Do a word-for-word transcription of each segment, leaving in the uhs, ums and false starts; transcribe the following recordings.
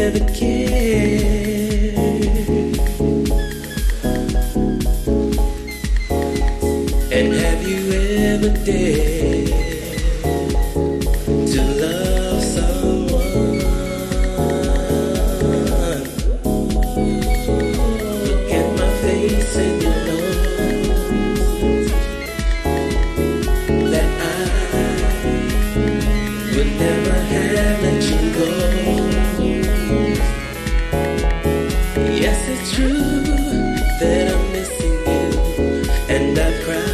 ever cared? And have you ever dared to love someone? Look at my face and you know that I would never have let you go. Yes, it's true that I'm missing you, and I cry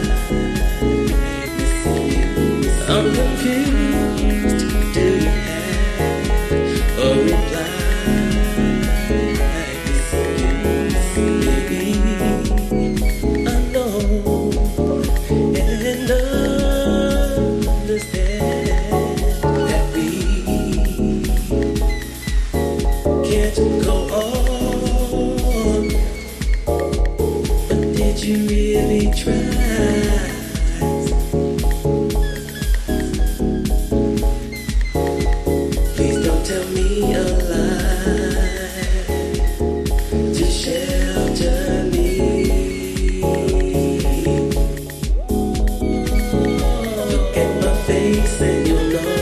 missing you. I'm confused. Do you have a reply? Missing you, baby. I know and understand that we can't go on, but did you really try? Please don't tell me a lie to shelter me. Look at my face and